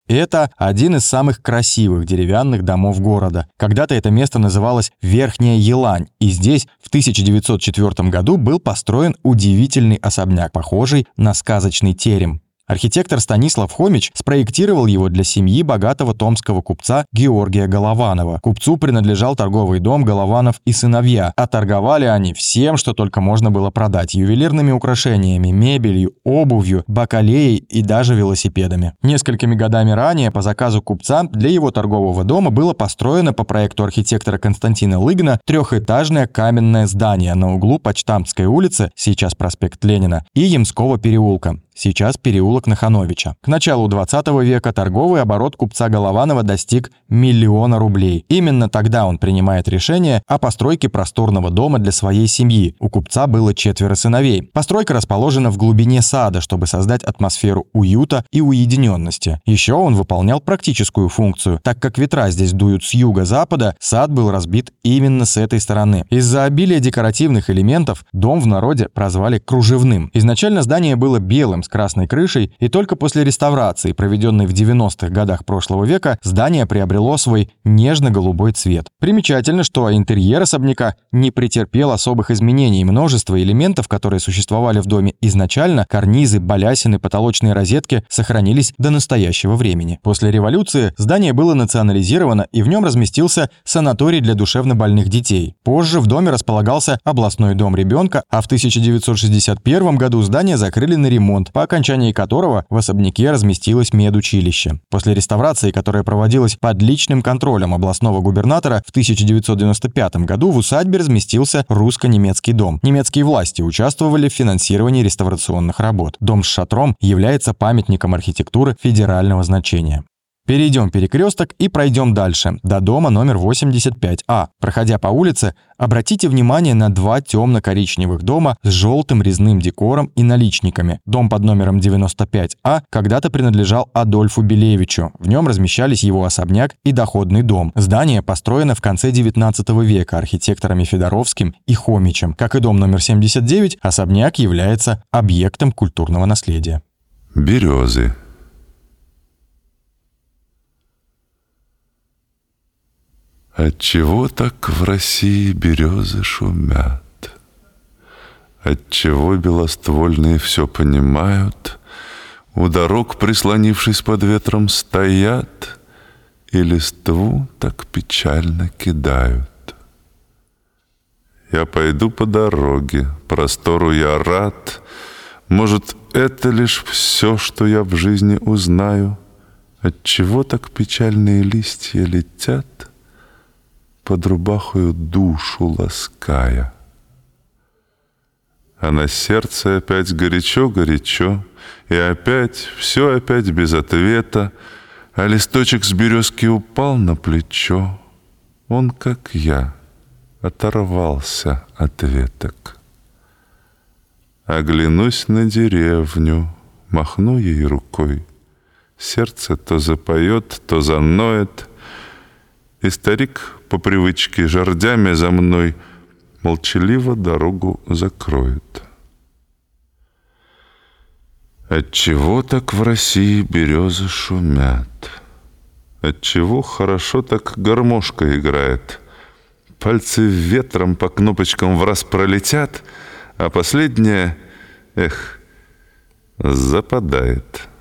Это один из самых красивых деревянных домов города. Когда-то это место называлось Верхняя Елань, и здесь в 1904 году был построен удивительный особняк, похожий на сказочный терем. Архитектор Станислав Хомич спроектировал его для семьи богатого томского купца Георгия Голованова. Купцу принадлежал торговый дом Голованов и сыновья, а торговали они всем, что только можно было продать: ювелирными украшениями, мебелью, обувью, бакалеей и даже велосипедами. Несколькими годами ранее по заказу купца для его торгового дома было построено по проекту архитектора Константина Лыгина трехэтажное каменное здание на углу Почтамтской улицы, сейчас проспект Ленина, и Ямского переулка, сейчас переулок Нахановича. К началу 20 века торговый оборот купца Голованова достиг 1 000 000 рублей. Именно тогда он принимает решение о постройке просторного дома для своей семьи. У купца было 4 сыновей. Постройка расположена в глубине сада, чтобы создать атмосферу уюта и уединенности. Еще он выполнял практическую функцию. Так как ветра здесь дуют с юга-запада, сад был разбит именно с этой стороны. Из-за обилия декоративных элементов дом в народе прозвали кружевным. Изначально здание было белым, с красной крышей, и только после реставрации, проведенной в 90-х годах прошлого века, здание приобрело свой нежно-голубой цвет. Примечательно, что интерьер особняка не претерпел особых изменений. Множество элементов, которые существовали в доме изначально, карнизы, балясины, потолочные розетки, сохранились до настоящего времени. После революции здание было национализировано, и в нем разместился санаторий для душевнобольных детей. Позже в доме располагался областной дом ребенка, а в 1961 году здание закрыли на ремонт, по окончании которого в особняке разместилось медучилище. После реставрации, которая проводилась под личным контролем областного губернатора, в 1995 году в усадьбе разместился русско-немецкий дом. Немецкие власти участвовали в финансировании реставрационных работ. Дом с шатром является памятником архитектуры федерального значения. Перейдем перекресток и пройдем дальше, до дома номер 85А. Проходя по улице, обратите внимание на 2 темно-коричневых дома с желтым резным декором и наличниками. Дом под номером 95А когда-то принадлежал Адольфу Белевичу. В нем размещались его особняк и доходный дом. Здание построено в конце 19 века архитекторами Федоровским и Хомичем. Как и дом номер 79, особняк является объектом культурного наследия. Березы. Отчего так в России березы шумят? Отчего белоствольные все понимают, у дорог, прислонившись под ветром, стоят и листву так печально кидают? Я пойду по дороге, простору я рад. Может, это лишь все, что я в жизни узнаю? Отчего так печальные листья летят, под рубахою душу лаская? А на сердце опять горячо-горячо, и опять, все опять без ответа, а листочек с березки упал на плечо. Он, как я, оторвался от веток. Оглянусь на деревню, махну ей рукой. Сердце то запоет, то заноет, и старик по привычке жердями за мной молчаливо дорогу закроет. Отчего так в России березы шумят? Отчего хорошо так гармошка играет? Пальцы ветром по кнопочкам враз пролетят, а последняя, западает.